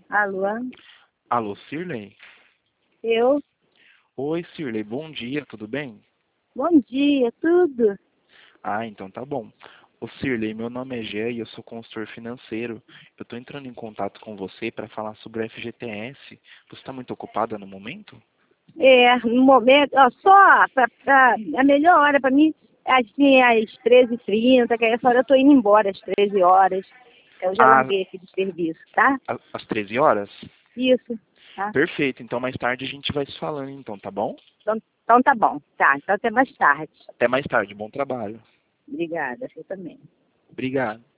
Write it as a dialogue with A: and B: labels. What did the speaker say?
A: Alô?
B: Alô, Cirlei?
A: Eu?
B: Oi, Cirlei, bom dia, tudo bem?
A: Bom dia, tudo?
B: Ah, então tá bom. Ô, Cirlei, meu nome é Gé e eu sou consultor financeiro. Eu tô entrando em contato com você para falar sobre o FGTS. Você está muito ocupada no momento?
A: No momento, ó, só a melhor hora para mim é assim, às 13h30, que essa hora eu tô indo embora às 13 horas. Eu já
B: Ah,
A: larguei aqui do serviço, tá?
B: às 13 horas?
A: Isso, tá?
B: Perfeito, então mais tarde a gente vai se falando, então, tá bom?
A: Então tá bom, tá. Então até mais tarde.
B: Até mais tarde, bom trabalho.
A: Obrigada, você também.
B: Obrigado.